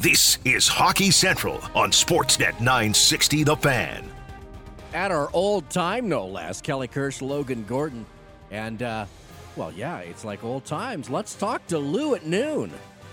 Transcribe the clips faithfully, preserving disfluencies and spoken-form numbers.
This is Hockey Central on Sportsnet nine sixty The Fan. At our old time, no less, Kelly Kirsch, Logan Gordon. And, uh, well, yeah, it's like old times. Let's talk to Lou at noon.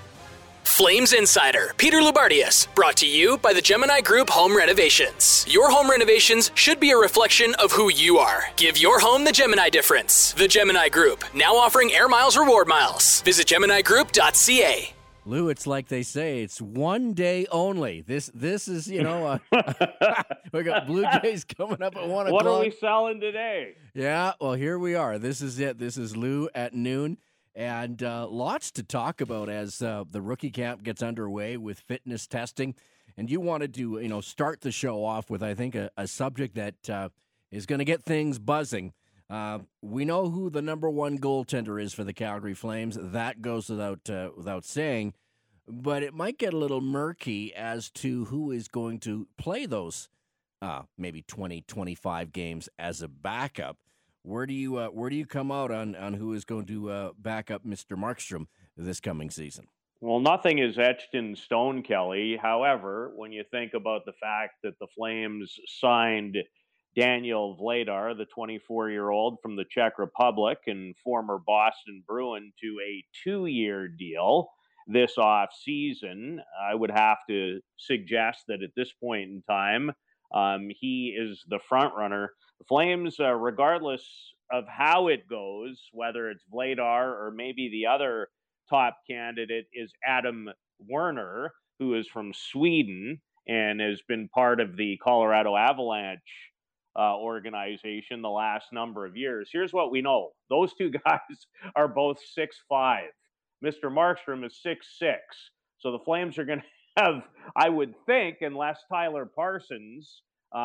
Flames Insider, Peter Loubardias, brought to you by the Gemini Group Home Renovations. Your home renovations should be a reflection of who you are. Give your home the Gemini difference. The Gemini Group, now offering Air Miles reward miles. Visit gemini group dot c a. Lou, it's like they say, it's one day only. This this is, you know, uh, we got Blue Jays coming up at one What o'clock. are we selling today? Yeah, well, here we are. This is it. This is Lou at noon. And uh, lots to talk about as uh, the rookie camp gets underway with fitness testing. And you wanted to, you know, start the show off with, I think, a, a subject that uh, is going to get things buzzing. Uh, we know who the number one goaltender is for the Calgary Flames. That goes without uh, without saying. But it might get a little murky as to who is going to play those uh, maybe twenty, twenty-five games as a backup. Where do you uh, where do you come out on, on who is going to uh, back up Mister Markstrom this coming season? Well, nothing is etched in stone, Kelly. However, when you think about the fact that the Flames signed Daniel Vladar, the twenty-four-year-old from the Czech Republic and former Boston Bruin, to a two-year deal this offseason, I would have to suggest that at this point in time, um, he is the front runner. The Flames, uh, regardless of how it goes, whether it's Vladar or maybe the other top candidate is Adam Werner, who is from Sweden and has been part of the Colorado Avalanche uh, organization the last number of years. Here's what we know. Those two guys are both six five. Mister Markstrom is six six. So the Flames are going to have, I would think, unless Tyler Parsons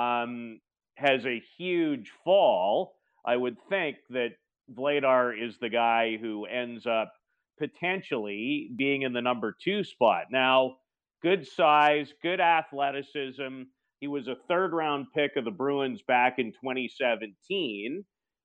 um, has a huge fall, I would think that Vladar is the guy who ends up potentially being in the number two spot. Now, good size, good athleticism. He was a third-round pick of the Bruins back in twenty seventeen.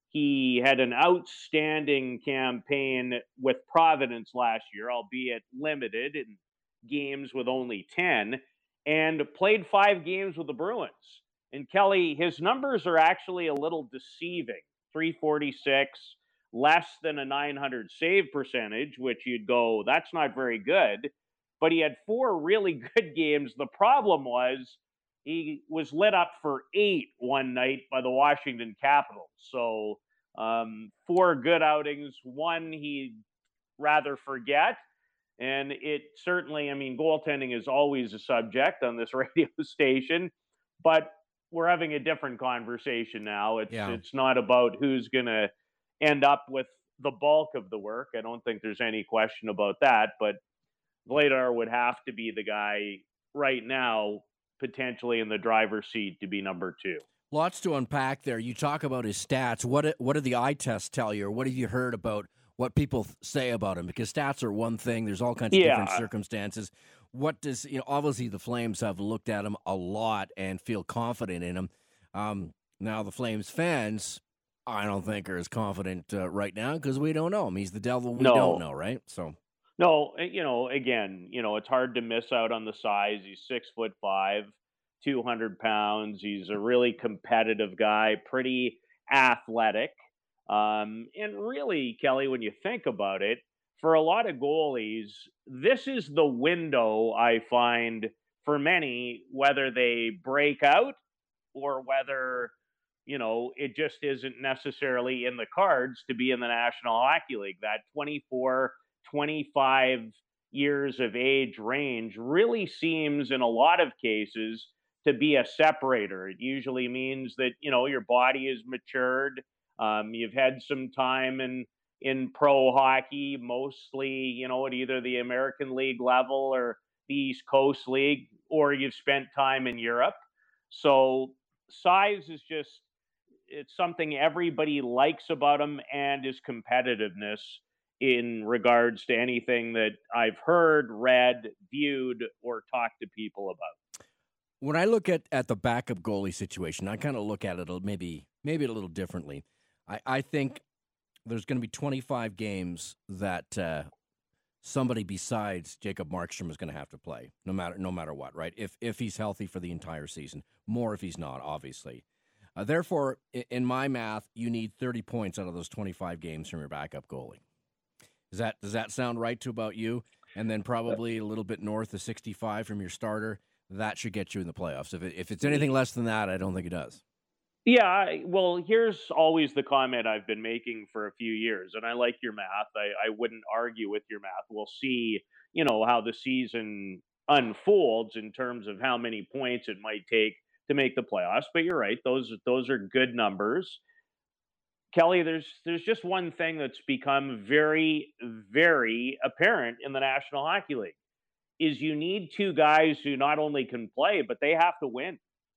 He had an outstanding campaign with Providence last year, albeit limited in games with only ten, and played five games with the Bruins. And Kelly, his numbers are actually a little deceiving. three forty-six, less than a nine hundred save percentage, which you'd go, that's not very good. But he had four really good games. The problem was he was lit up for eight one night by the Washington Capitals. So um, four good outings, one he'd rather forget. And it certainly, I mean, goaltending is always a subject on this radio station, but we're having a different conversation now. It's Yeah. it's not about who's going to end up with the bulk of the work. I don't think there's any question about that, but Vladar would have to be the guy right now, potentially in the driver's seat to be number two. Lots to unpack there. You talk about his stats. What what do the eye tests tell you, or what have you heard about what people say about him? Because stats are one thing. There's all kinds of Yeah. different circumstances. What does, you know, obviously the Flames have looked at him a lot and feel confident in him. Um, now, the Flames fans, I don't think are as confident uh, right now because we don't know him. He's the devil we No. don't know, right? So, No, you know, again, you know, it's hard to miss out on the size. He's six foot five, two hundred pounds. He's a really competitive guy, pretty athletic. Um, and really, Kelly, when you think about it, for a lot of goalies, this is the window I find for many, whether they break out or whether, you know, it just isn't necessarily in the cards to be in the National Hockey League. That twenty-four, twenty-five years of age range really seems in a lot of cases to be a separator. It usually means that, you know, your body is matured. Um, you've had some time in in pro hockey, mostly, you know, at either the American League level or the East Coast League, or you've spent time in Europe. So size is just, it's something everybody likes about him, and his competitiveness in regards to anything that I've heard, read, viewed, or talked to people about. when I look at, at the backup goalie situation, I kind of look at it a- maybe maybe a little differently. I, I think there's going to be twenty-five games that uh, somebody besides Jacob Markstrom is going to have to play, no matter no matter what, right? If if he's healthy for the entire season, more if he's not, obviously. Uh, therefore, in my math, you need thirty points out of those twenty-five games from your backup goalie. Does that does that sound right to about you? And then probably a little bit north of sixty-five from your starter. That should get you in the playoffs. If it, if it's anything less than that, I don't think it does. Yeah, I- well, here's always the comment I've been making for a few years, and I like your math. I, I wouldn't argue with your math. We'll see, you know, how the season unfolds in terms of how many points it might take to make the playoffs. But you're right; those those are good numbers. Kelly, there's there's just one thing that's become very, very apparent in the National Hockey League is you need two guys who not only can play, but they have to win.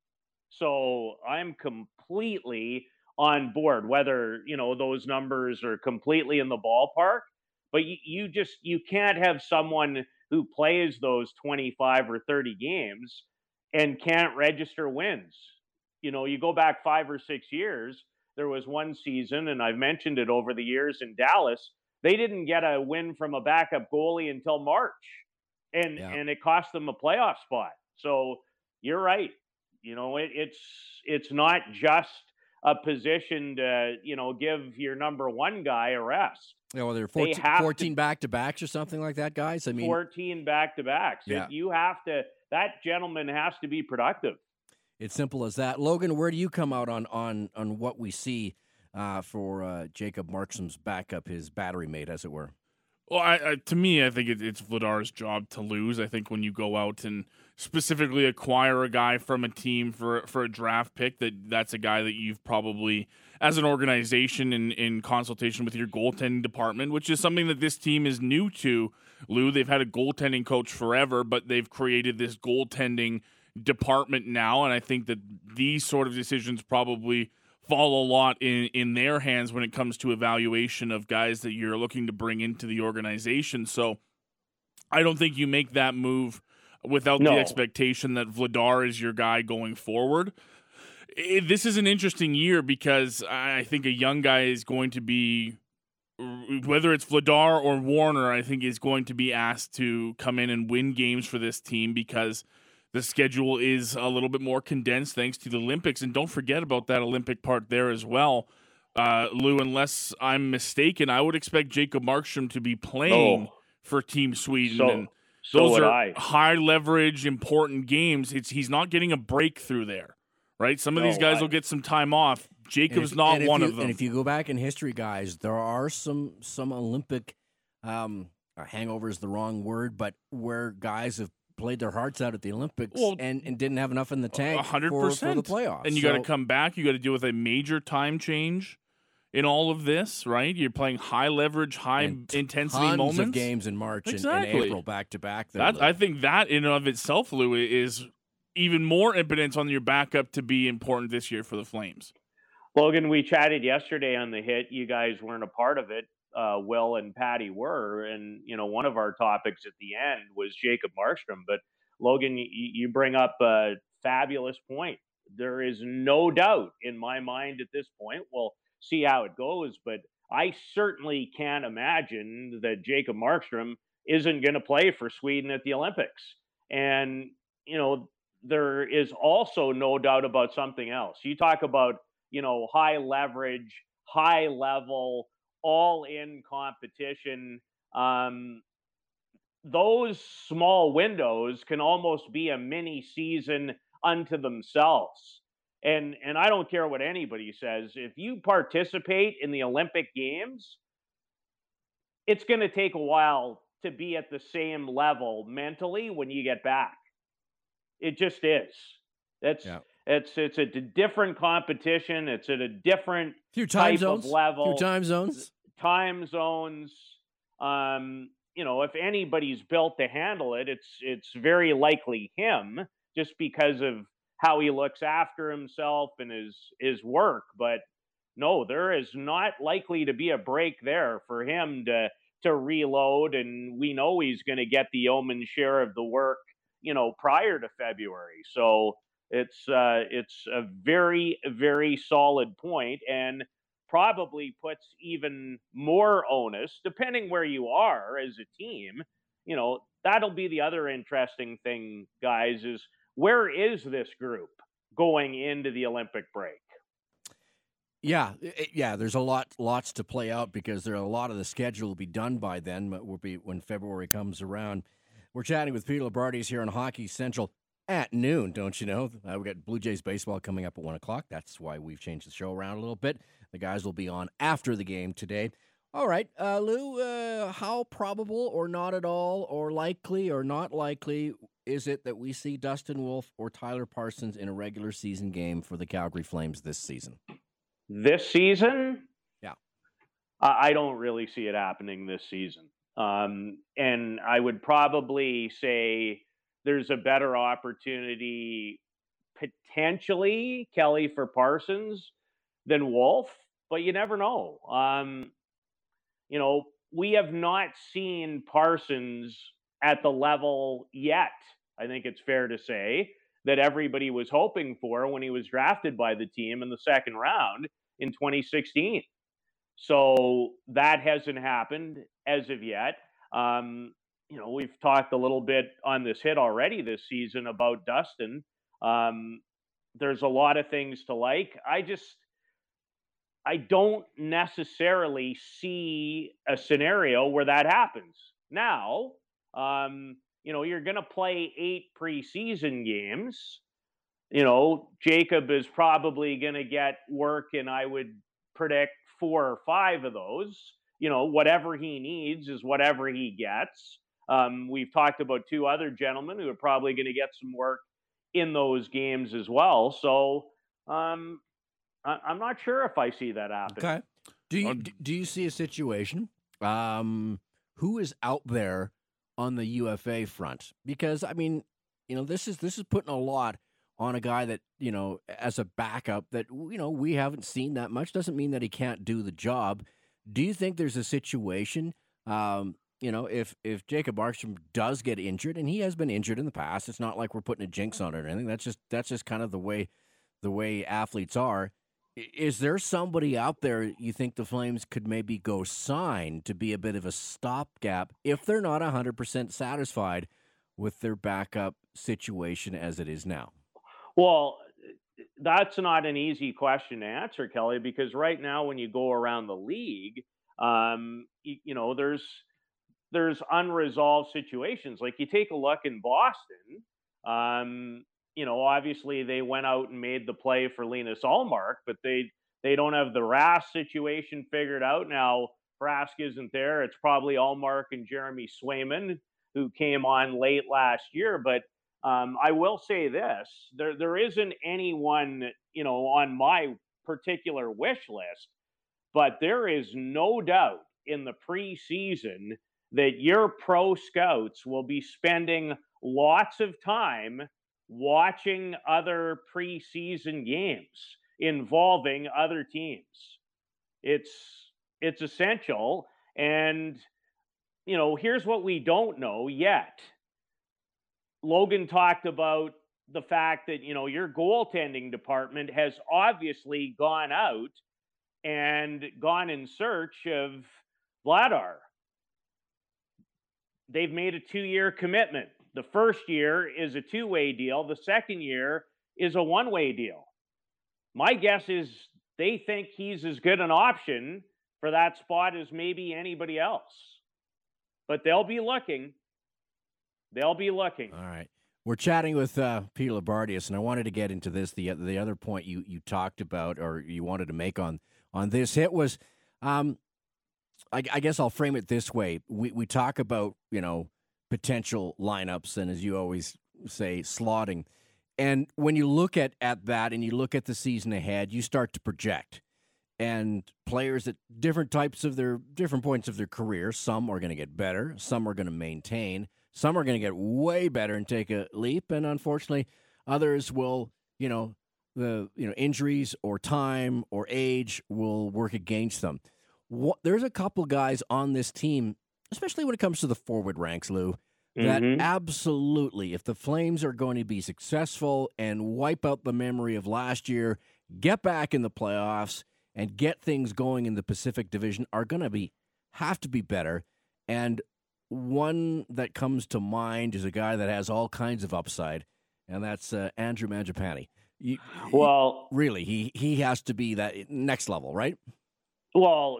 So I'm completely on board, whether, you know, those numbers are completely in the ballpark, but you, you just, you can't have someone who plays those twenty-five or thirty games and can't register wins. You know, you go back five or six years, there was one season, and I've mentioned it over the years in Dallas, they didn't get a win from a backup goalie until March, and Yeah. and it cost them a playoff spot. So you're right. You know, it, it's it's not just a position to, you know, give your number one guy a rest. Yeah, well, they're They fourteen, have to- fourteen back-to-backs or something like that, guys. I mean, fourteen back to backs. Yeah. You have to. That gentleman has to be productive. it's simple as that. Logan, where do you come out on on on what we see uh, for uh, Jacob Markstrom's backup, his battery mate, as it were? Well, I, I, to me, I think it, it's Vladar's job to lose. I think when you go out and specifically acquire a guy from a team for for a draft pick, that that's a guy that you've probably, as an organization, in, in consultation with your goaltending department, which is something that this team is new to, Lou. They've had a goaltending coach forever, but they've created this goaltending department now, and I think that these sort of decisions probably fall a lot in, in their hands when it comes to evaluation of guys that you're looking to bring into the organization. So I don't think you make that move without No. the expectation that Vladar is your guy going forward. It, this is an interesting year because I think a young guy is going to be, whether it's Vladar or Warner, I think is going to be asked to come in and win games for this team because the schedule is a little bit more condensed thanks to the Olympics. And don't forget about that Olympic part there as well. Uh, Lou, unless I'm mistaken, I would expect Jacob Markstrom to be playing Oh. for Team Sweden. So, and so those would are I. high leverage, important games. It's He's not getting a breakthrough there, right? Some of No, these guys I- will get some time off. And Jacob's if- not and if one you- of them. And if you go back in history, guys, there are some some Olympic um, uh, hangover is the wrong word, but where guys have played their hearts out at the Olympics Well, and, and didn't have enough in the tank one hundred for, percent. for the playoffs. And you got to So- come back. You got to deal with a major time change in all of this, right? You're playing high leverage, high and intensity tons moments. of games in March and- and, Exactly. April back to back. there, That, Lou. I think that in and of itself, Lou, is even more impotence on your backup to be important this year for the Flames. Logan, we chatted yesterday on the hit. You guys weren't a part of it. Uh, Will and Patty were, and you know one of our topics at the end was Jacob Markstrom. But Logan, you, you bring up a fabulous point. There is no doubt in my mind at this point. We'll see how it goes, but I certainly can't imagine that Jacob Markstrom isn't going to play for Sweden at the Olympics. And you know there is also no doubt about something else. You talk about you know, high leverage, high level, all in competition. Um, those small windows can almost be a mini season unto themselves. And and I don't care what anybody says. If you participate in the Olympic Games, it's going to take a while to be at the same level mentally when you get back. It just is. That's Yeah. It's it's a d- different competition. It's at a different few time type zones, of level, few time zones. time zones. Um, you know, if anybody's built to handle it, it's it's very likely him, just because of how he looks after himself and his his work. But no, there is not likely to be a break there for him to to reload, and we know he's going to get the yeoman's share of the work, you know, prior to February. So it's uh, it's a very very solid point, and probably puts even more onus, depending where you are as a team. You know, that'll be the other interesting thing, guys, is where is this group going into the Olympic break? Yeah, it, yeah. There's a lot, lots to play out because there are a lot of the schedule will be done by then. But will be when February comes around. We're chatting with Peter Loubardias here on Hockey Central at noon. Don't you know? Uh, we got Blue Jays baseball coming up at one o'clock. That's why we've changed the show around a little bit. The guys will be on after the game today. All right, uh, Lou. Uh, how probable, or not at all, or likely, or not likely is it that we see Dustin Wolf or Tyler Parsons in a regular season game for the Calgary Flames this season? This season? Yeah. I don't really see it happening this season. Um, and I would probably say there's a better opportunity, potentially, Kelly, for Parsons than Wolf, but you never know. Um, you know, we have not seen Parsons at the level yet, I think it's fair to say, that everybody was hoping for when he was drafted by the team in the second round in twenty sixteen. So that hasn't happened as of yet. Um, you know, we've talked a little bit on this hit already this season about Dustin. Um, there's a lot of things to like. I just, I don't necessarily see a scenario where that happens. Now, um, you know, you're going to play eight preseason games. You know, Jacob is probably going to get work, and I would predict four or five of those. You know, whatever he needs is whatever he gets. Um, we've talked about two other gentlemen who are probably going to get some work in those games as well. So um, I- I'm not sure if I see that happen. Okay. Do you do you see a situation? Um, who is out there on the U F A front? Because I mean, you know, this is this is putting a lot on a guy that, you know, as a backup that, you know, we haven't seen that much. Doesn't mean that he can't do the job. Do you think there's a situation, um, you know, if if Jacob Markstrom does get injured, and he has been injured in the past, it's not like we're putting a jinx on it or anything. That's just that's just kind of the way the way athletes are. Is there somebody out there you think the Flames could maybe go sign to be a bit of a stopgap if they're not one hundred percent satisfied with their backup situation as it is now? Well, that's not an easy question to answer, Kelly, because right now when you go around the league, um, you, you know, there's there's unresolved situations. Like you take a look in Boston, um, you know, obviously they went out and made the play for Linus Ullmark, but they they don't have the Rask situation figured out. Now, Rask isn't there. It's probably Ullmark and Jeremy Swayman, who came on late last year. But um, I will say this, there there isn't anyone, you know, on my particular wish list, but there is no doubt in the preseason that your pro scouts will be spending lots of time watching other preseason games involving other teams. It's it's essential. And, you know, here's what we don't know yet. Logan talked about the fact that, you know, your goaltending department has obviously gone out and gone in search of Vladar. They've made a two-year commitment. The first year is a two-way deal. The second year is a one-way deal. My guess is they think he's as good an option for that spot as maybe anybody else. But they'll be looking. They'll be looking. All right. We're chatting with uh, Peter Loubardias, and I wanted to get into this. The the other point you, you talked about or you wanted to make on, on this hit was, um, I, I guess I'll frame it this way. We we talk about, you know, potential lineups, and as you always say, slotting. And when you look at, at that and you look at the season ahead, you start to project. And players at different types of their, different points of their career, some are going to get better, some are going to maintain, some are going to get way better and take a leap, and unfortunately, others will, you know, the you know injuries or time or age will work against them. What, there's a couple guys on this team, especially when it comes to the forward ranks, Lou, that mm-hmm. absolutely, if the Flames are going to be successful and wipe out the memory of last year, get back in the playoffs, and get things going in the Pacific Division are going to be have to be better. And one that comes to mind is a guy that has all kinds of upside, and that's uh, Andrew Mangiapane. You, well, he, really, he he has to be that next level, right? Well,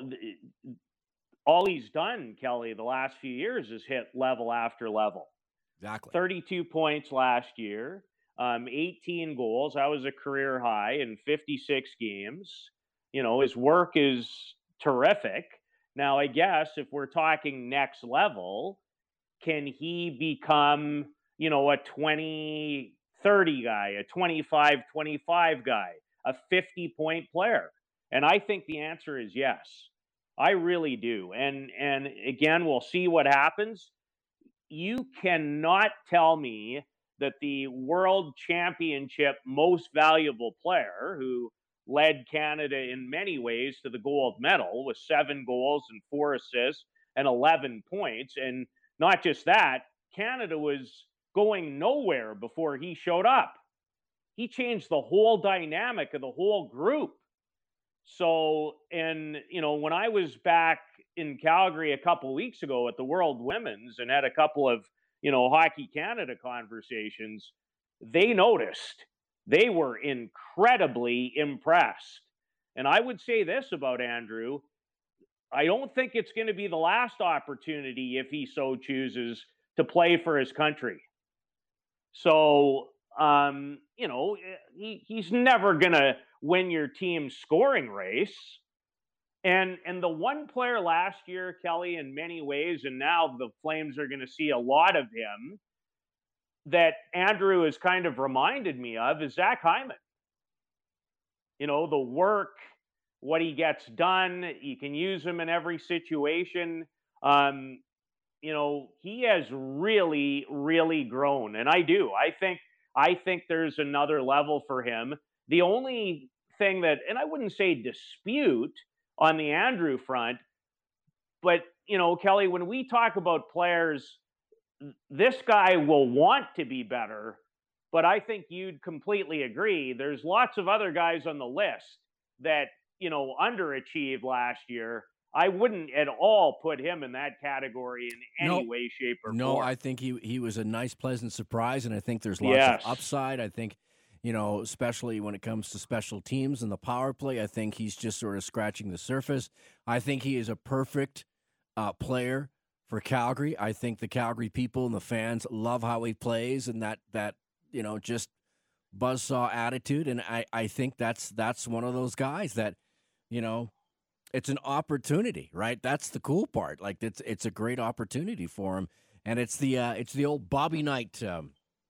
all he's done, Kelly, the last few years is hit level after level. Exactly. thirty-two points last year, um, eighteen goals. That was a career high in fifty-six games. You know, his work is terrific. Now, I guess if we're talking next level, can he become, you know, a twenty thirty guy, a twenty-five twenty-five guy, a fifty-point player? And I think the answer is yes. I really do. And and again, we'll see what happens. You cannot tell me that the world championship most valuable player, who led Canada in many ways to the gold medal with seven goals and four assists and eleven points, and not just that, Canada was going nowhere before he showed up. He changed the whole dynamic of the whole group. So, and, you know, when I was back in Calgary a couple of weeks ago at the World Women's and had a couple of, you know, Hockey Canada conversations, they noticed. They were incredibly impressed. And I would say this about Andrew. I don't think it's going to be the last opportunity, if he so chooses, to play for his country. So, um, you know, he, he's never going to win your team's scoring race. And and the one player last year, Kelly, in many ways, and now the Flames are going to see a lot of him, that Andrew has kind of reminded me of is Zach Hyman. You know, the work, what he gets done, you can use him in every situation. Um, you know, he has really, really grown. And I do. I think I think there's another level for him. The only thing that, and I wouldn't say dispute on the Andrew front, but, you know, Kelly, when we talk about players, this guy will want to be better, but I think you'd completely agree. There's lots of other guys on the list that, you know, underachieved last year. I wouldn't at all put him in that category in any no, way, shape, or no, form. No, I think he he was a nice, pleasant surprise, and I think there's lots yes. of upside. I think, you know, especially when it comes to special teams and the power play, I think he's just sort of scratching the surface. I think he is a perfect uh, player for Calgary. I think the Calgary people and the fans love how he plays and that, that you know, just buzzsaw attitude. And I, I think that's that's one of those guys that, you know, it's an opportunity, right? That's the cool part. Like, it's it's a great opportunity for him. And it's the uh, it's the old Bobby Knight um,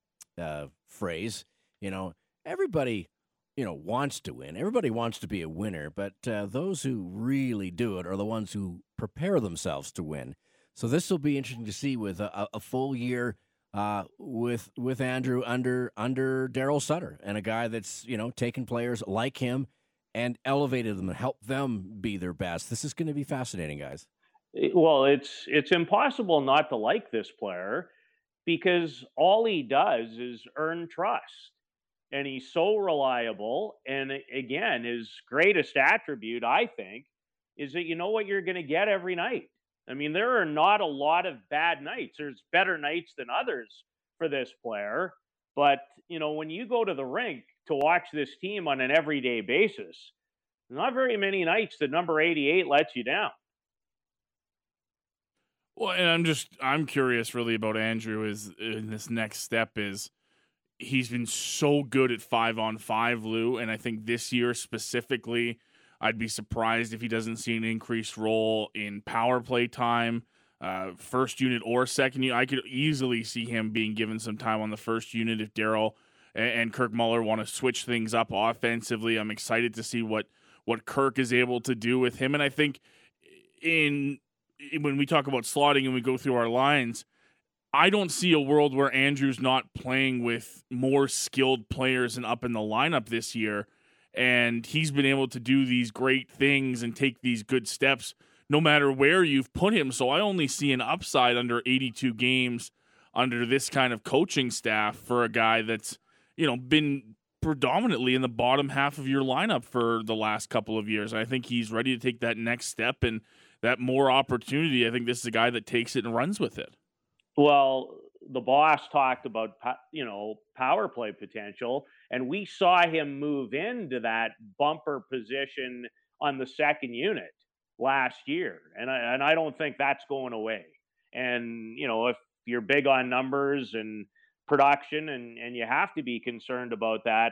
uh, phrase, you know, everybody, you know, wants to win. Everybody wants to be a winner. But uh, those who really do it are the ones who prepare themselves to win. So this will be interesting to see with a, a full year uh, with with Andrew under under Daryl Sutter, and a guy that's, you know, taken players like him and elevated them and helped them be their best. This is going to be fascinating, guys. Well, it's it's impossible not to like this player because all he does is earn trust, and he's so reliable. And again, his greatest attribute, I think, is that you know what you're going to get every night. I mean, there are not a lot of bad nights. There's better nights than others for this player. But, you know, when you go to the rink to watch this team on an everyday basis, not very many nights that number eighty-eight lets you down. Well, and I'm just, I'm curious really about Andrew is in this next step is he's been so good at five on five, Lou. And I think this year specifically, I'd be surprised if he doesn't see an increased role in power play time, uh, first unit or second unit. I could easily see him being given some time on the first unit if Daryl and, and Kirk Muller want to switch things up offensively. I'm excited to see what, what Kirk is able to do with him. And I think in when we talk about slotting and we go through our lines, I don't see a world where Andrew's not playing with more skilled players and up in the lineup this year. And he's been able to do these great things and take these good steps no matter where you've put him. So I only see an upside under eighty-two games under this kind of coaching staff for a guy that's, you know, been predominantly in the bottom half of your lineup for the last couple of years. I think he's ready to take that next step and that more opportunity. I think this is a guy that takes it and runs with it. Well, the boss talked about, you know, power play potential, and we saw him move into that bumper position on the second unit last year. And I, and I don't think that's going away. And, you know, if you're big on numbers and production and, and you have to be concerned about that,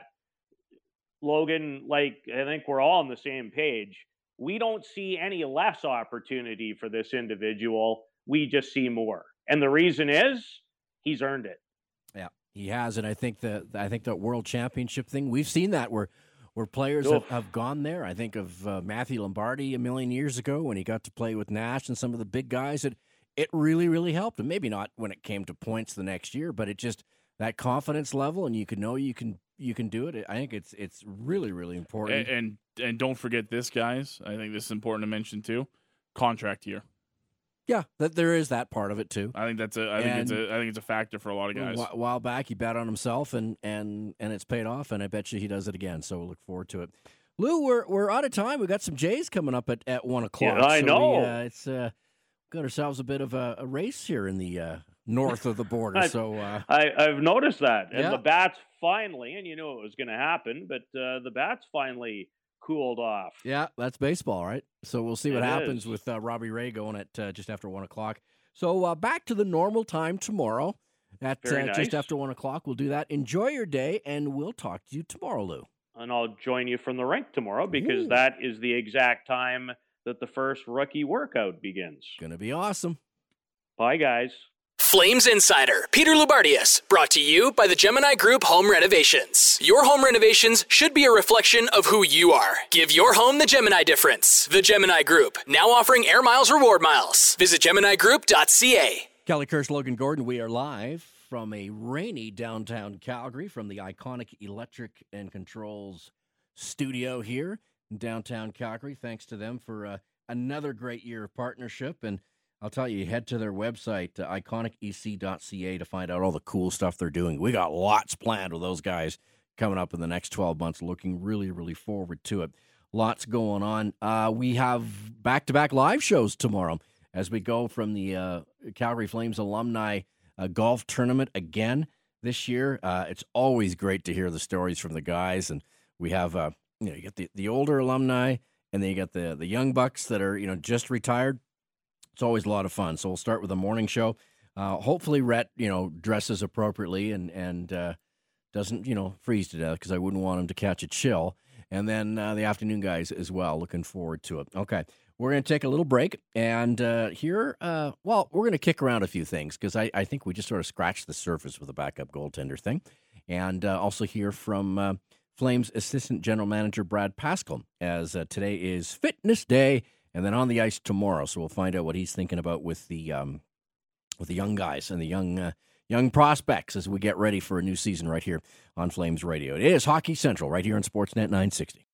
Logan, like, I think we're all on the same page. We don't see any less opportunity for this individual. We just see more. And the reason is he's earned it. Yeah, he has. And I think the I think the World Championship thing, we've seen that where where players have, have gone there. I think of uh, Matthew Lombardi a million years ago when he got to play with Nash and some of the big guys. It, it really, really helped him. Maybe not when it came to points the next year, but it just, that confidence level, and you can know you can you can do it. I think it's it's really, really important. And, and and don't forget this, guys. I think this is important to mention too. Contract year. Yeah, that there is that part of it too. I think that's a. I think it's a. I think it's a factor for a lot of guys. A while back, he bet on himself, and and and it's paid off. And I bet you he does it again. So we'll look forward to it. Lou, we're we're out of time. We got some Jays coming up at, at one o'clock. Yeah, I so know. We, uh, it's uh, got ourselves a bit of a, a race here in the uh, north of the border. I, so uh, I, I've noticed that, and yeah. the bats finally, and you knew it was going to happen, but uh, the bats finally cooled off. Yeah, that's baseball, right? So we'll see what It happens is. with uh, Robbie Ray going at uh, just after one o'clock. So uh, back to the normal time tomorrow at uh, Very nice. just after one o'clock. We'll do that. Enjoy your day, and we'll talk to you tomorrow, Lou. And I'll join you from the rink tomorrow because Ooh. that is the exact time that the first rookie workout begins. Gonna be awesome. Bye, guys. Flames Insider, Peter Lubardius, brought to you by the Gemini Group Home Renovations. Your home renovations should be a reflection of who you are. Give your home the Gemini difference. The Gemini Group, now offering Air Miles reward miles. Visit gemini group dot c a. Kelly Kirsch, Logan Gordon, we are live from a rainy downtown Calgary from the iconic Electric and Controls studio here in downtown Calgary. Thanks to them for uh, another great year of partnership. And I'll tell you, head to their website, uh, iconic e c dot c a, to find out all the cool stuff they're doing. We got lots planned with those guys coming up in the next twelve months. Looking really, really forward to it. Lots going on. Uh, we have back-to-back live shows tomorrow as we go from the uh, Calgary Flames alumni uh, golf tournament again this year. Uh, it's always great to hear the stories from the guys. And we have, uh, you know, you get the, the older alumni, and then you got the, the young bucks that are, you know, just retired. It's always a lot of fun. So we'll start with the morning show. Uh, hopefully Rhett, you know, dresses appropriately and, and uh, doesn't, you know, freeze to death because I wouldn't want him to catch a chill. And then uh, the afternoon guys as well. Looking forward to it. Okay. We're going to take a little break. And uh, here, uh, well, we're going to kick around a few things because I, I think we just sort of scratched the surface with the backup goaltender thing. And uh, also hear from uh, Flames Assistant General Manager Brad Pascal as uh, today is Fitness Day. And then on the ice tomorrow, so we'll find out what he's thinking about with the um, with the young guys and the young uh, young prospects as we get ready for a new season right here on Flames Radio. It is Hockey Central right here on Sportsnet nine sixty.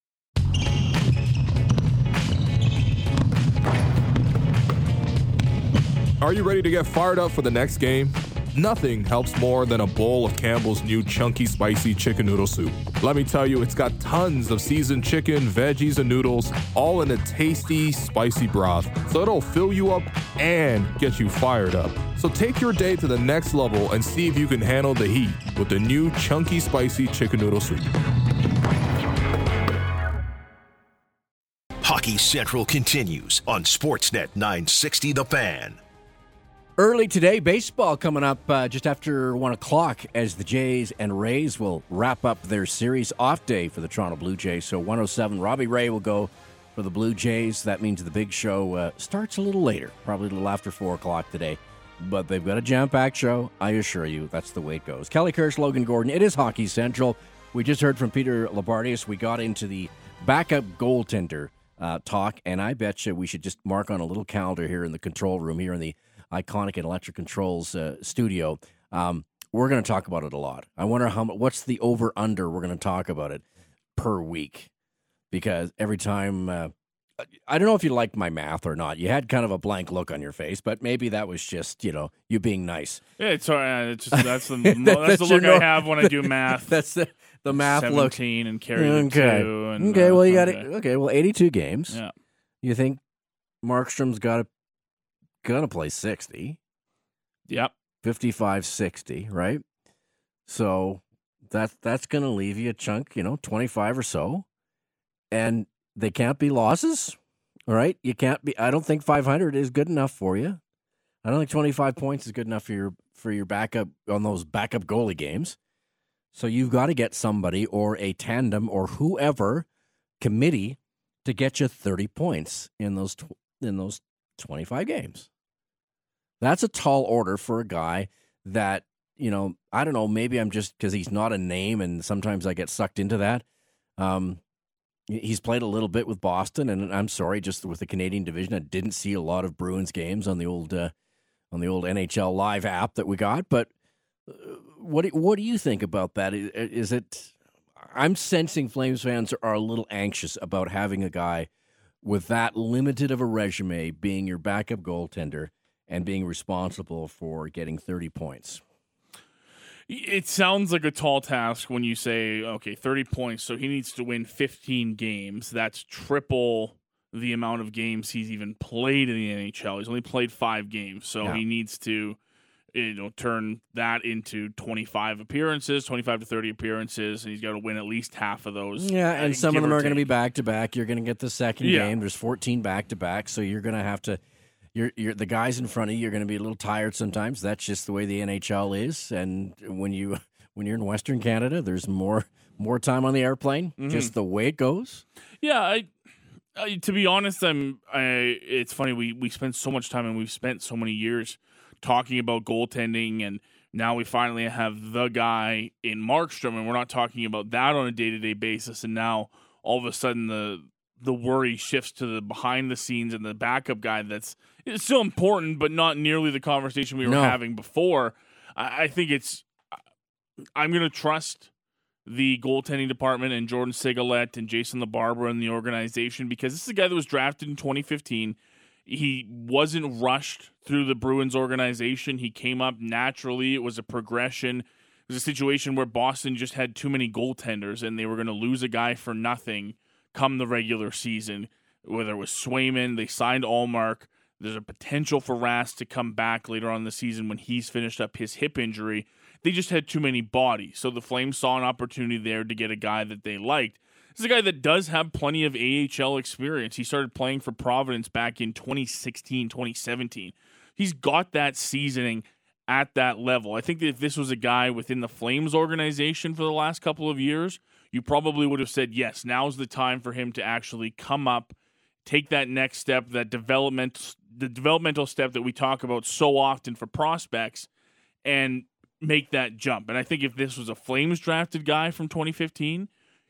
Are you ready to get fired up for the next game? Nothing helps more than a bowl of Campbell's new chunky spicy chicken noodle soup. Let me tell you, it's got tons of seasoned chicken, veggies, and noodles, all in a tasty, spicy broth, so it'll fill you up and get you fired up. So take your day to the next level and see if you can handle the heat with the new chunky spicy chicken noodle soup. Hockey Central continues on Sportsnet nine sixty The Fan. Early today, baseball coming up uh, just after one o'clock as the Jays and Rays will wrap up their series off day for the Toronto Blue Jays. So one oh seven, Robbie Ray will go for the Blue Jays. That means the big show uh, starts a little later, probably a little after four o'clock today. But they've got a jam-packed show. I assure you, that's the way it goes. Kelly Kirsch, Logan Gordon, it is Hockey Central. We just heard from Peter Labardius. We got into the backup goaltender uh, talk, and I bet you we should just mark on a little calendar here in the control room here in the iconic and Electric Controls uh, studio. Um, we're going to talk about it a lot. I wonder how much, what's the over-under we're going to talk about it per week. Because every time, uh, I don't know if you liked my math or not. You had kind of a blank look on your face, but maybe that was just, you know, you being nice. Yeah, it's, uh, it's just, that's the, that's, that's the look your, I have when I do math. That's the, the math looks seventeen and carried okay. it two. And, okay, uh, well you got okay. it. Okay, well eighty-two games. Yeah. You think Markstrom's got to gonna play sixty? Yep. fifty-five sixty, right? So that that's going to leave you a chunk, you know, twenty-five or so. And they can't be losses, all right? You can't be I don't think five hundred is good enough for you. I don't think twenty-five points is good enough for your for your backup on those backup goalie games. So you've got to get somebody or a tandem or whoever committee to get you thirty points in those tw- in those twenty-five games. That's a tall order for a guy that, you know, I don't know, maybe I'm just because he's not a name and sometimes I get sucked into that. Um, he's played a little bit with Boston, and I'm sorry, just with the Canadian division, I didn't see a lot of Bruins games on the old uh, on the old N H L Live app that we got. But uh, what do, what do you think about that? Is, is it? I'm sensing Flames fans are a little anxious about having a guy with that limited of a resume being your backup goaltender and being responsible for getting thirty points. It sounds like a tall task when you say, okay, thirty points, so he needs to win fifteen games. That's triple the amount of games he's even played in the N H L. He's only played five games, so Yeah. he needs to, you know, turn that into twenty-five appearances, twenty-five to thirty appearances, and he's got to win at least half of those. Yeah, and uh, some of give them or are going to be take. back-to-back. You're going to get the second Yeah. game. There's fourteen back-to-back, so you're going to have to you're you're the guys in front of you are going to be a little tired sometimes. That's just the way the N H L is, and when you when you're in Western Canada, there's more more time on the airplane, Mhm. just the way it goes. Yeah, I, I to be honest, I'm. I. It's funny we we spend so much time and we've spent so many years talking about goaltending, and now we finally have the guy in Markstrom, and we're not talking about that on a day to day basis. And now all of a sudden the the worry shifts to the behind the scenes and the backup guy. That's it's still important, but not nearly the conversation we were No. having before. I, I think it's. I'm going to trust the goaltending department and Jordan Sigalette and Jason LaBarbera and the organization, because this is a guy that was drafted in twenty fifteen. He wasn't rushed through the Bruins organization. He came up naturally. It was a progression. It was a situation where Boston just had too many goaltenders and they were going to lose a guy for nothing come the regular season. Whether it was Swayman, they signed Allmark. There's a potential for Rask to come back later on in the season when he's finished up his hip injury. They just had too many bodies. So the Flames saw an opportunity there to get a guy that they liked. This is a guy that does have plenty of A H L experience. He started playing for Providence back in twenty sixteen, twenty seventeen. He's got that seasoning at that level. I think that if this was a guy within the Flames organization for the last couple of years, you probably would have said, yes, now's the time for him to actually come up, take that next step, that development, the developmental step that we talk about so often for prospects, and make that jump. And I think if this was a Flames drafted guy from twenty fifteen,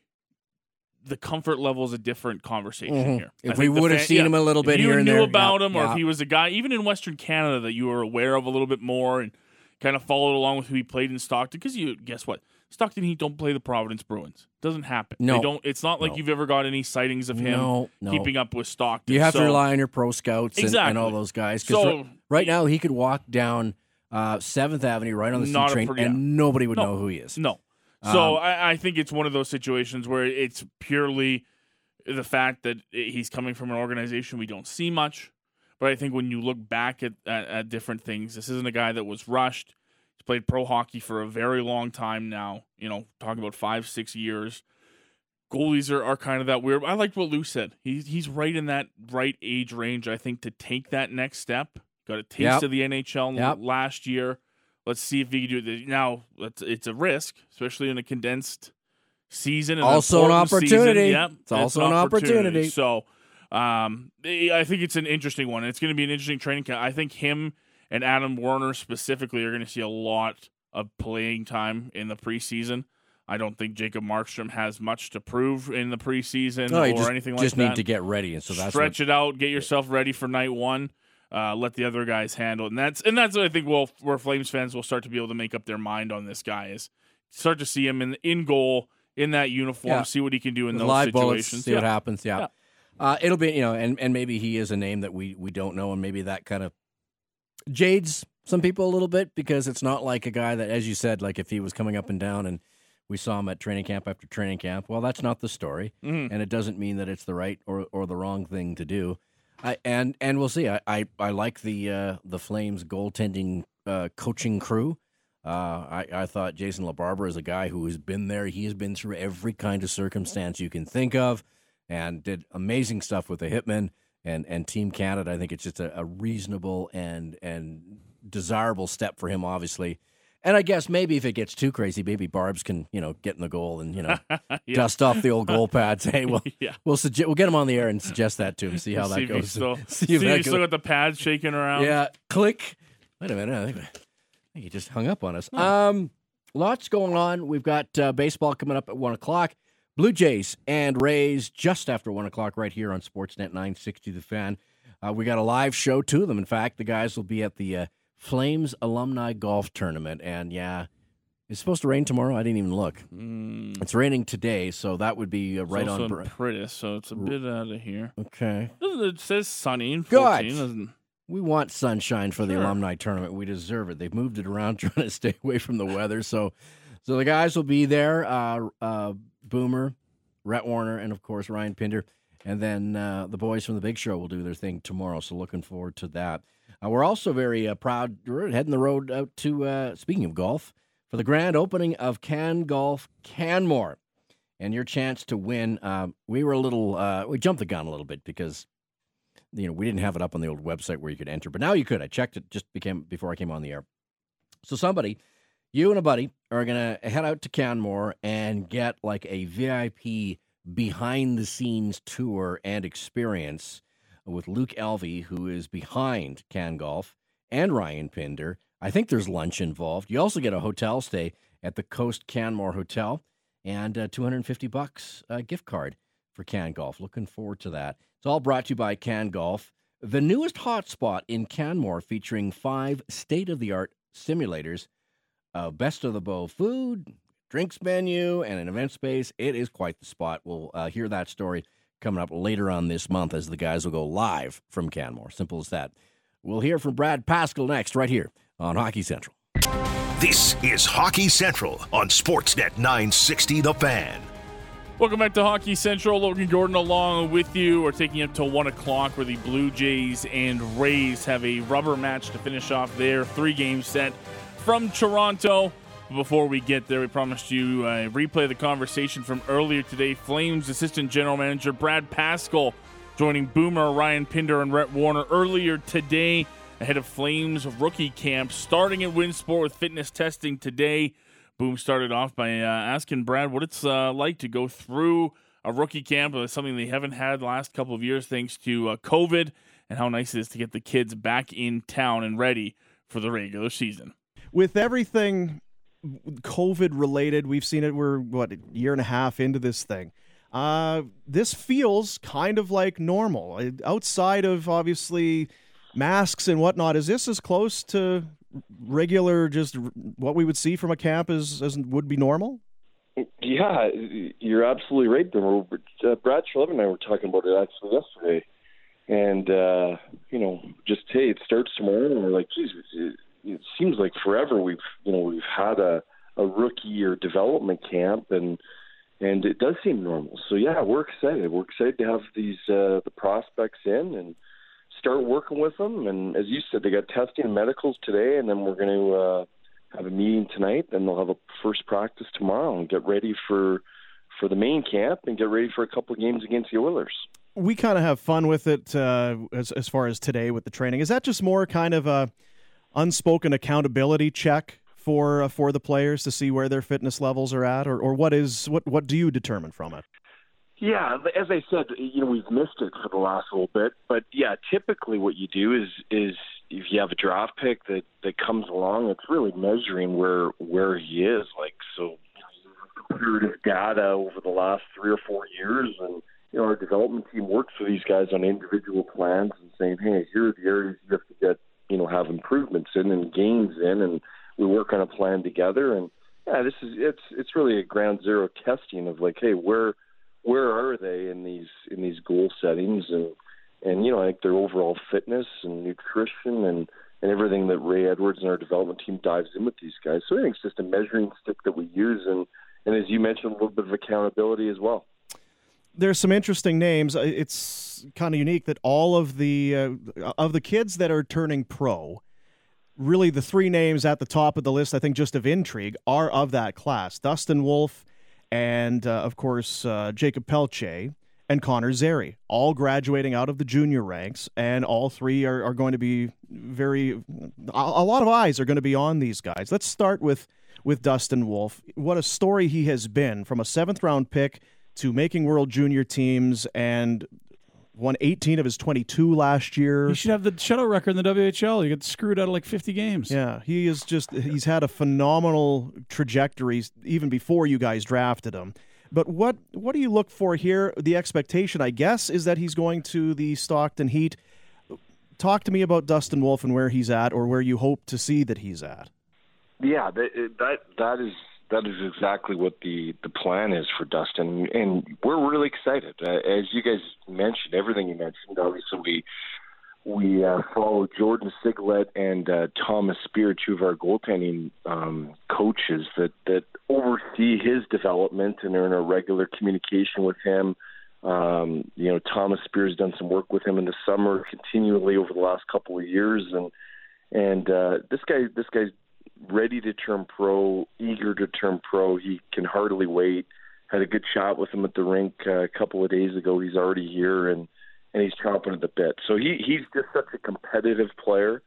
the comfort level is a different conversation Mhm. here. If I we think the would have fan- seen yeah, him a little if bit you here and knew there, about yeah, him, or yeah. if he was a guy, even in Western Canada, that you were aware of a little bit more and kind of followed along with who he played in Stockton, because you guess what? Stockton Heat don't play the Providence Bruins. Doesn't happen. No. They don't. It's not like No. you've ever got any sightings of him No, no. keeping up with Stockton. You have So- to rely on your pro scouts and, and all Exactly. those guys. 'Cause So- ri- right now, he could walk down uh, seventh Avenue right on the Not C a train, per- yeah. and nobody would No. know who he is. No. So Um, I, I think it's one of those situations where it's purely the fact that he's coming from an organization we don't see much. But I think when you look back at, at, at different things, this isn't a guy that was rushed. He's played pro hockey for a very long time now, you know, talking about five, six years. Goalies are, are kind of that weird. I liked what Lou said. He's, he's right in that right age range, I think, to take that next step. Got a taste Yep. of the N H L Yep. last year. Let's see if he can do it. Now, it's, it's a risk, especially in a condensed season. And Also an important season. opportunity. Yep, It's also an opportunity. So um, I think it's an interesting one. It's going to be an interesting training camp. I think him and Adam Warner specifically are going to see a lot of playing time in the preseason. I don't think Jacob Markstrom has much to prove in the preseason No, or you just, anything like just that. need to get ready, and so that's Stretch what, it out, get yourself ready for night one. Uh, let the other guys handle it. And that's and that's what I think we'll, where Flames fans will start to be able to make up their mind on this guy is start to see him in in goal, in that uniform, Yeah. see what he can do in those live bullets, situations. see what Yeah. happens. Yeah, Yeah. Uh, it'll be you know, and, and maybe he is a name that we we don't know, and maybe that kind of jades some people a little bit because it's not like a guy that, as you said, like if he was coming up and down and we saw him at training camp after training camp. Well, that's not the story, Mm-hmm. and it doesn't mean that it's the right or, or the wrong thing to do. I, and and we'll see. I I, I like the uh, the Flames goaltending uh, coaching crew. Uh, I I thought Jason LaBarbera is a guy who has been there. He has been through every kind of circumstance you can think of, and did amazing stuff with the Hitmen and, and Team Canada. I think it's just a, a reasonable and and desirable step for him, obviously. And I guess maybe if it gets too crazy, maybe Barbs can, you know, get in the goal and, you know, Yeah. dust off the old goal pads. Hey, well, Yeah. we'll suggest we'll get him on the air and suggest that to him. See how see that if you goes. still, see see if if that you still goes. got the pads shaking around. Yeah, click. Wait a minute. I think, I think he just hung up on us. Um, lots going on. We've got uh, baseball coming up at one o'clock. Blue Jays and Rays just after one o'clock right here on Sportsnet nine sixty The Fan. Uh, we got a live show to them. In fact, the guys will be at the uh, Flames Alumni Golf Tournament. And, yeah, it's supposed to rain tomorrow. I didn't even look. Mm. It's raining today, so that would be uh, right it's also on. in Br- Pritis, so it's a bit out of here. okay. It says sunny and Good. fourteen. Doesn't... We want sunshine for the Sure. alumni tournament. We deserve it. They've moved it around trying to stay away from the weather. So so the guys will be there. Uh, uh, Boomer, Rhett Warner, and, of course, Ryan Pinder. And then uh, the boys from the Big Show will do their thing tomorrow. So looking forward to that. Uh, we're also very uh, proud. We're heading the road out to, uh, speaking of golf, for the grand opening of Can Golf Canmore. And your chance to win. Um, we were a little, uh, we jumped the gun a little bit because you know, we didn't have it up on the old website where you could enter, but now you could. I checked it just became before I came on the air. So somebody, you and a buddy, are going to head out to Canmore and get like a V I P behind-the-scenes tour and experience with Luke Elvey, who is behind Can Golf, and Ryan Pinder. I think there's lunch involved. You also get a hotel stay at the Coast Canmore Hotel and uh, two hundred fifty bucks uh, gift card for Can Golf. Looking forward to that. It's all brought to you by Can Golf, the newest hotspot in Canmore, featuring five state-of-the-art simulators, uh, best of the bow food, drinks menu, and an event space. It is quite the spot. We'll uh, hear that story coming up later on this month as the guys will go live from Canmore. Simple as that. We'll hear from Brad Pascal next, right here on Hockey Central. This is Hockey Central on Sportsnet nine sixty The Fan. Welcome back to Hockey Central. Logan Gordon along with you. We're taking you up till one o'clock where the Blue Jays and Rays have a rubber match to finish off their three-game set from Toronto. Before we get there, we promised you a uh, replay of the conversation from earlier today. Flames Assistant General Manager Brad Pascal joining Boomer, Ryan Pinder, and Rhett Warner earlier today ahead of Flames rookie camp starting at Winsport with fitness testing today. Boom started off by uh, asking Brad what it's uh, like to go through a rookie camp. It's something they haven't had the last couple of years thanks to uh, COVID, and how nice it is to get the kids back in town and ready for the regular season. With everything COVID related, we've seen it. We're, what, a year and a half into this thing. Uh, this feels kind of like normal. Outside of, obviously, masks and whatnot, is this as close to regular, just what we would see from a camp as, as would be normal? Yeah, you're absolutely right, Boomer. Uh, Brad Shelevin and I were talking about it actually yesterday. And, uh, you know, just, hey, it starts tomorrow. And we're like, geez, it, it seems like forever we've, you know, we've had a, a rookie or development camp, and and it does seem normal. So, yeah, we're excited. We're excited to have these uh, the prospects in and start working with them. And as you said, they got testing and medicals today, and then we're going to uh, have a meeting tonight. Then they'll have a first practice tomorrow and get ready for for the main camp and get ready for a couple of games against the Oilers. We kind of have fun with it uh, as as far as today with the training. Is that just more kind of a unspoken accountability check for uh, for the players to see where their fitness levels are at, or or what is what what do you determine from it? Yeah, as I said, you know, we've missed it for the last little bit, but yeah, typically what you do is is if you have a draft pick that, that comes along, it's really measuring where where he is. Like, so comparative data over the last three or four years, and you know, our development team works with these guys on individual plans and saying, hey, here are the areas you have to get, you know, have improvements in and gains in, and we work on a plan together. And yeah, this is it's it's really a ground zero testing of like, hey, where where are they in these in these goal settings, and and you know, I think their overall fitness and nutrition and and everything that Ray Edwards and our development team dives in with these guys. So I think it's just a measuring stick that we use, and and as you mentioned, a little bit of accountability as well. There's some interesting names. It's kind of unique that all of the uh, of the kids that are turning pro, really the three names at the top of the list, I think just of intrigue, are of that class. Dustin Wolf and, uh, of course, uh, Jacob Pelche and Connor Zary, all graduating out of the junior ranks, and all three are, are going to be very – a lot of eyes are going to be on these guys. Let's start with, with Dustin Wolf. What a story he has been, from a seventh-round pick to making World Junior teams, and won eighteen of his twenty-two last year. He should have the shutout record in the W H L. You get screwed out of like fifty games. Yeah, he is just, he's had a phenomenal trajectory even before you guys drafted him. But what, what do you look for here? The expectation, I guess, is that he's going to the Stockton Heat. Talk to me about Dustin Wolf and where he's at, or where you hope to see that he's at. Yeah, that that, that is that is exactly what the, the plan is for Dustin, and we're really excited. Uh, as you guys mentioned, everything you mentioned, obviously we we uh, follow Jordan Siglet and uh, Thomas Spear, two of our goaltending um, coaches that, that oversee his development and are in a regular communication with him. Um, you know, Thomas Spear has done some work with him in the summer continually over the last couple of years, and and uh, this guy this guy's ready to turn pro, eager to turn pro. He can hardly wait. Had a good chat with him at the rink uh, a couple of days ago. He's already here, and, and he's chomping at the bit. So he, he's just such a competitive player.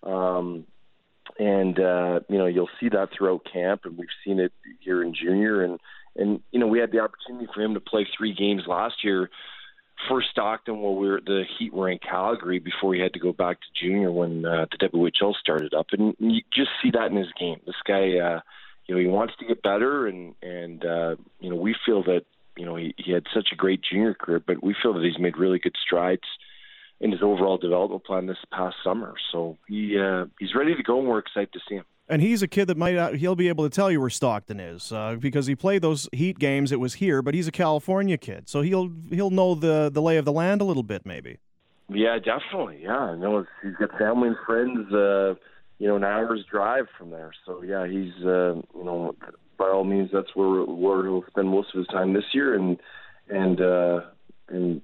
Um, and, uh, you know, you'll see that throughout camp, and we've seen it here in junior. And, and you know, we had the opportunity for him to play three games last year for Stockton while we were the Heat were in Calgary before he had to go back to junior when uh, the W H L started up, and you just see that in his game. This guy, uh, you know, he wants to get better, and and uh, you know, we feel that you know he, he had such a great junior career, but we feel that he's made really good strides in his overall development plan this past summer. So he uh, he's ready to go, and we're excited to see him. And he's a kid that might uh, he'll be able to tell you where Stockton is uh, because he played those Heat games. It was here, but he's a California kid, so he'll he'll know the, the lay of the land a little bit, maybe. Yeah, definitely. Yeah, I know he's got family and friends, uh, you know, an hour's drive from there. So yeah, he's uh, you know, by all means, that's where where he'll spend most of his time this year, and and uh, and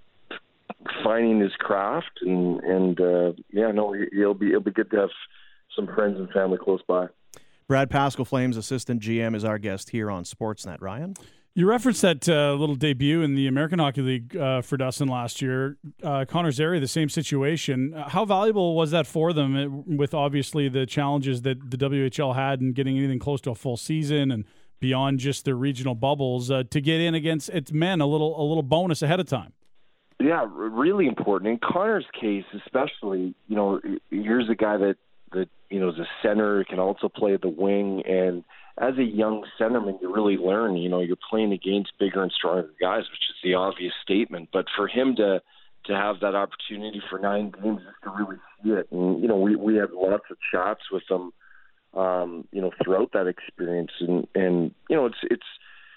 finding his craft, and and uh, yeah, no, he'll be it'll be good to have some friends and family close by. Brad Pascal, Flames assistant G M, is our guest here on Sportsnet. Ryan? You referenced that uh, little debut in the American Hockey League uh, for Dustin last year. Uh, Connor Zary, the same situation. How valuable was that for them, with obviously the challenges that the W H L had in getting anything close to a full season and beyond just their regional bubbles, uh, to get in against its men a little a little bonus ahead of time? Yeah, really important. In Connor's case especially, you know, here's a guy that that you know is a center, can also play the wing, and as a young centerman, you really learn. You know, you're playing against bigger and stronger guys, which is the obvious statement. But for him to to have that opportunity for nine games, just to really see it, and you know, we we had lots of chats with him, um, you know, throughout that experience, and and you know, it's it's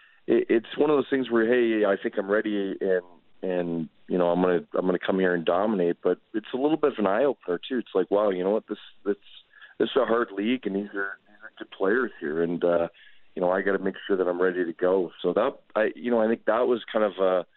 it's one of those things where, hey, I think I'm ready, and and you know, I'm gonna I'm gonna come here and dominate. But it's a little bit of an eye opener too. It's like, wow, you know what, this this this is a hard league, and these are these are good players here, and uh, you know, I got to make sure that I'm ready to go. So that I you know I think that was kind of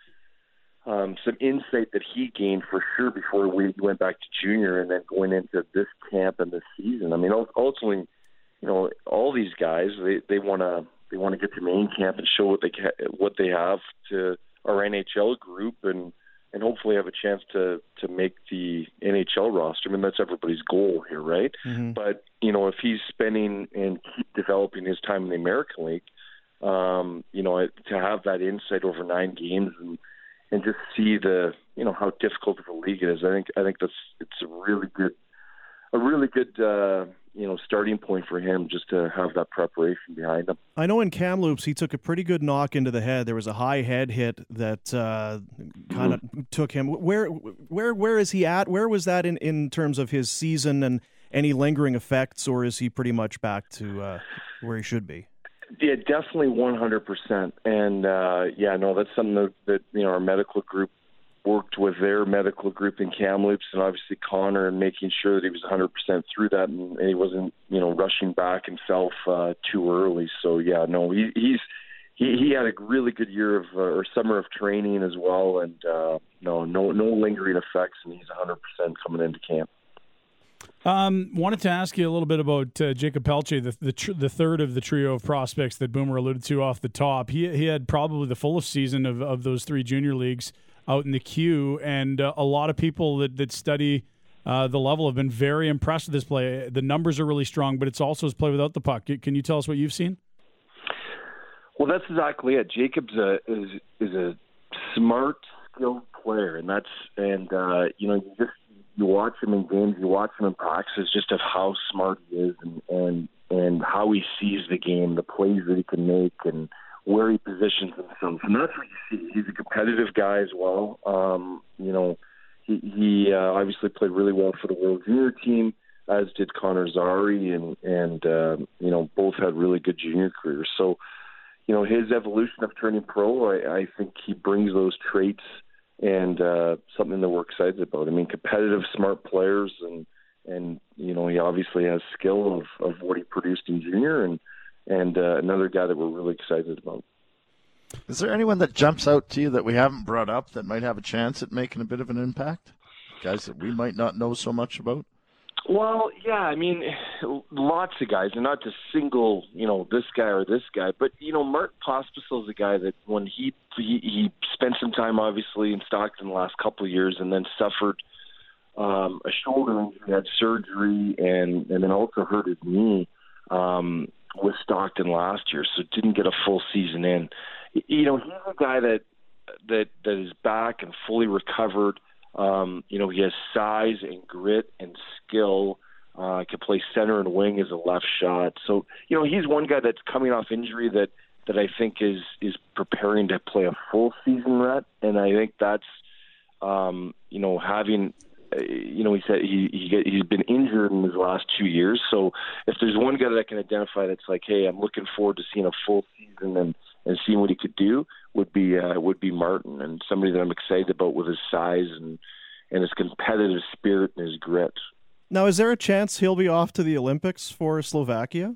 a um, some insight that he gained for sure before we went back to junior, and then going into this camp and this season. I mean, ultimately, you know, all these guys they they want to they want to get to main camp and show what they can, what they have to our N H L group, and, and hopefully have a chance to, to make the N H L roster. I mean, that's everybody's goal here, right? Mm-hmm. But, you know, if he's spending and keep developing his time in the American League, um, you know, to have that insight over nine games and, and just see the, you know, how difficult of a league it is, I think, I think that's, it's a really good, a really good, uh, you know, starting point for him, just to have that preparation behind him. I know in Kamloops he took a pretty good knock into the head. There was a high head hit that uh, kind of mm-hmm. took him. Where, where, where is he at? Where was that in, in terms of his season and any lingering effects, or is he pretty much back to uh, where he should be? Yeah, definitely one hundred percent. And uh, yeah, no, that's something that, that you know our medical group worked with their medical group in Kamloops, and obviously Connor, and making sure that he was one hundred percent through that, and, and he wasn't, you know, rushing back himself uh, too early. So yeah, no, he, he's he, he had a really good year of uh, or summer of training as well, and uh, no no no lingering effects, and he's one hundred percent coming into camp. Um, wanted to ask you a little bit about uh, Jacob Pelche, the the, tr- the third of the trio of prospects that Boomer alluded to off the top. He he had probably the fullest season of, of those three junior leagues out in the queue, and uh, a lot of people that that study uh, the level have been very impressed with this play. The numbers are really strong, but it's also his play without the puck. Can you tell us what you've seen? Well, that's exactly it. Jacob's a is is a smart, skilled player, and that's and uh, you know you just. You watch him in games, you watch him in practice, just of how smart he is and, and and how he sees the game, the plays that he can make, and where he positions himself. And that's what you see. He's a competitive guy as well. Um, you know, he, he uh, obviously played really well for the World Junior team, as did Connor Zary, and, and uh, you know, both had really good junior careers. So, you know, his evolution of turning pro, I, I think he brings those traits and uh, something that we're excited about. I mean, competitive, smart players, and and you know he obviously has skill of, of what he produced in junior, and and uh, another guy that we're really excited about. Is there anyone that jumps out to you that we haven't brought up that might have a chance at making a bit of an impact? Guys that we might not know so much about? Well, yeah, I mean, lots of guys, and not just single, you know, this guy or this guy, but, you know, Martin Pospisil is a guy that when he, he he spent some time, obviously, in Stockton the last couple of years and then suffered um, a shoulder injury, had surgery, and, and then also hurt his knee um, with Stockton last year, so didn't get a full season in. You know, he's a guy that that that is back and fully recovered. Um, you know, he has size and grit and skill. Uh, can play center and wing as a left shot. So, you know, he's one guy that's coming off injury that, that I think is is preparing to play a full season rep. And I think that's, um, you know, having, uh, you know, he said he, he get, he's been injured in his last two years. So if there's one guy that I can identify that's like, hey, I'm looking forward to seeing a full season and, and seeing what he could do, would be uh, would be Martin, and somebody that I'm excited about with his size and, and his competitive spirit and his grit. Now, is there a chance he'll be off to the Olympics for Slovakia?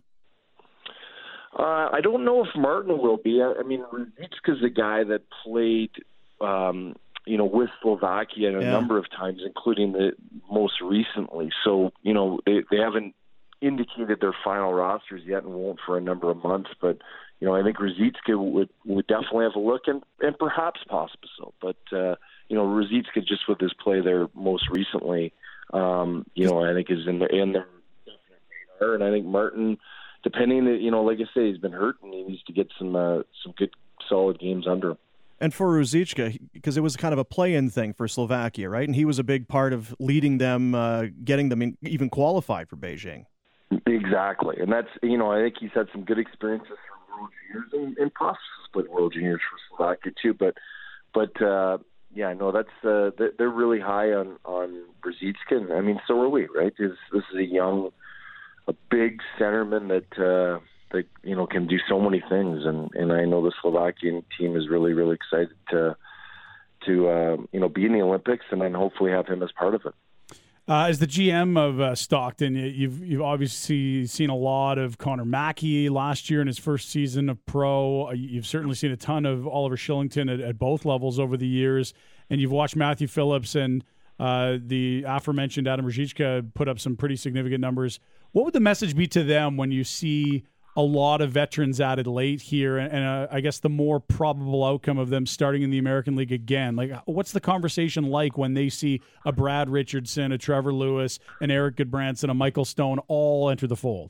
Uh, I don't know if Martin will be. I, I mean, Ruzicka's a guy that played, um, you know, with Slovakia a yeah. number of times, including the most recently. So, you know, they, they haven't indicated their final rosters yet and won't for a number of months, but you know, I think Ruzicka would, would definitely have a look, and, and perhaps Pospisil. But, uh, you know, Ruzicka, just with his play there most recently, um, you know, I think is in the, in the definite radar. And I think Martin, depending, you know, like I say, he's been hurt, and he needs to get some uh, some good, solid games under him. And for Ruzicka, because it was kind of a play-in thing for Slovakia, right? And he was a big part of leading them, uh, getting them in, even qualified for Beijing. Exactly. And that's, you know, I think he's had some good experiences World Juniors, and, and possibly split World Juniors for Slovakia too. But, but uh, yeah, no, that's uh, they're really high on on Ruzicka. I mean, so are we, right? This, this is a young, a big centerman that uh, that you know can do so many things, and, and I know the Slovakian team is really really excited to to uh, you know be in the Olympics, and then hopefully have him as part of it. Uh, as the G M of uh, Stockton, you've you've obviously seen a lot of Connor Mackey last year in his first season of pro. You've certainly seen a ton of Oliver Shillington at, at both levels over the years, and you've watched Matthew Phillips and uh, the aforementioned Adam Ruzicka put up some pretty significant numbers. What would the message be to them when you see a lot of veterans added late here, and, and uh, I guess the more probable outcome of them starting in the American League again? Like, what's the conversation like when they see a Brad Richardson, a Trevor Lewis, an Eric Goodbranson, a Michael Stone all enter the fold?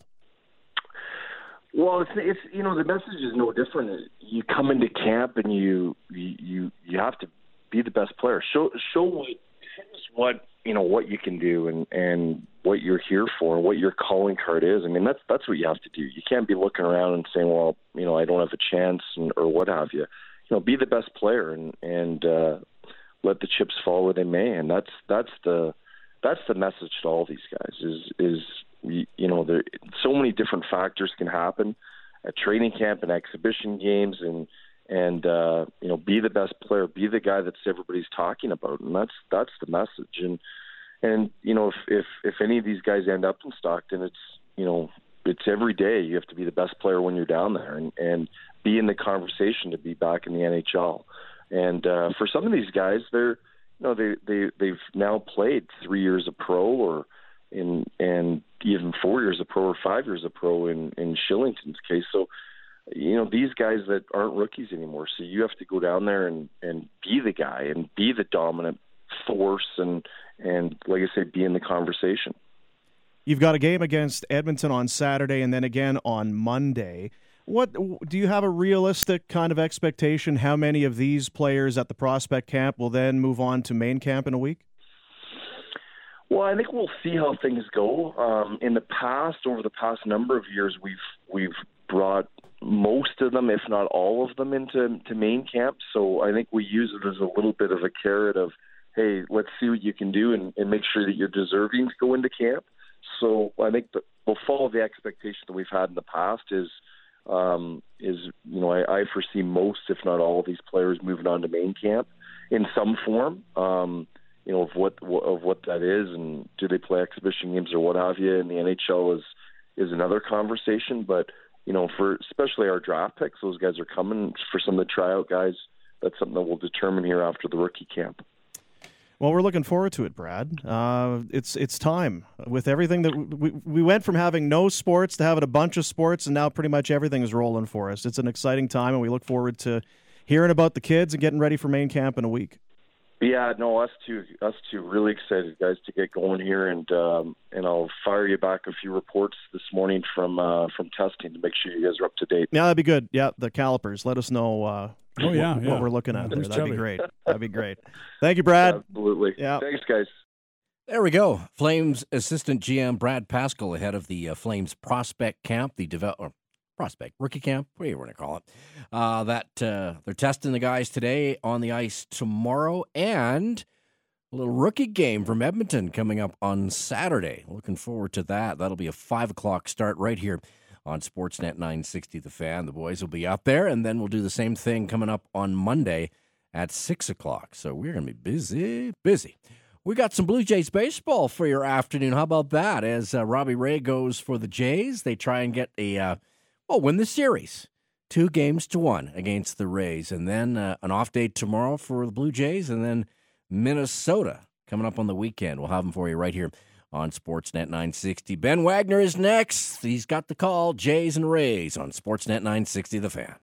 Well, it's, it's you know the message is no different. You come into camp and you you you have to be the best player. Show show what what you know what you can do and and what you're here for and what your calling card is. I mean, that's that's what you have to do. You can't be looking around and saying, well, you know, I don't have a chance and, or what have you. You know, be the best player and and uh, let the chips fall where they may. And that's that's the that's the message to all these guys. Is is you know, there so many different factors can happen at training camp and exhibition games, and and uh, you know, be the best player, be the guy that everybody's talking about, and that's that's the message. And and you know, if if if any of these guys end up in Stockton, it's you know, it's every day you have to be the best player when you're down there, and and be in the conversation to be back in the N H L. And uh, for some of these guys, they're you know they they they've now played three years of pro or in and even four years of pro or five years of pro in in Shillington's case. So you know these guys that aren't rookies anymore. So you have to go down there and and be the guy and be the dominant force and and like I say, be in the conversation. You've got a game against Edmonton on Saturday and then again on Monday. What do you have a realistic kind of expectation? How many of these players at the prospect camp will then move on to main camp in a week? Well, I think we'll see how things go. Um, in the past, over the past number of years, we've we've brought most of them, if not all of them, into to main camp. So I think we use it as a little bit of a carrot of, hey, let's see what you can do and, and make sure that you're deserving to go into camp. So I think that we'll follow the expectation that we've had in the past is, um, is you know, I, I foresee most, if not all, of these players moving on to main camp in some form, um, you know, of what of what that is, and do they play exhibition games or what have you. In the N H L is is another conversation, but you know, for especially our draft picks, those guys are coming. For some of the tryout guys, that's something that we'll determine here after the rookie camp. Well, we're looking forward to it, Brad. Uh, it's it's time. With everything that we we went from having no sports to having a bunch of sports, and now pretty much everything is rolling for us. It's an exciting time, and we look forward to hearing about the kids and getting ready for main camp in a week. Yeah, no, us too. Us too. Really excited, guys, to get going here, and um, and I'll fire you back a few reports this morning from uh, from testing to make sure you guys are up to date. Yeah, that'd be good. Yeah, the calipers. Let us know. Uh, Oh, yeah, what, yeah. what we're looking at there. Who's That'd chubby? be great. That'd be great. Thank you, Brad. Absolutely. Yeah. Thanks, guys. There we go. Flames assistant G M Brad Pascal ahead of the uh, Flames prospect camp, the develop or prospect rookie camp, whatever you want to call it. Uh, that uh, they're testing the guys today, on the ice tomorrow, and a little rookie game from Edmonton coming up on Saturday. Looking forward to that. That'll be a five o'clock start right here on Sportsnet nine sixty The Fan. The boys will be out there, and then we'll do the same thing coming up on Monday at six o'clock. So we're going to be busy, busy. We got some Blue Jays baseball for your afternoon. How about that? As uh, Robbie Ray goes for the Jays, they try and get a, uh, well, win the series. Two games to one against the Rays. And then uh, an off day tomorrow for the Blue Jays, and then Minnesota coming up on the weekend. We'll have them for you right here on Sportsnet nine sixty. Ben Wagner is next. He's got the call. Jays and Rays on Sportsnet nine sixty The Fan.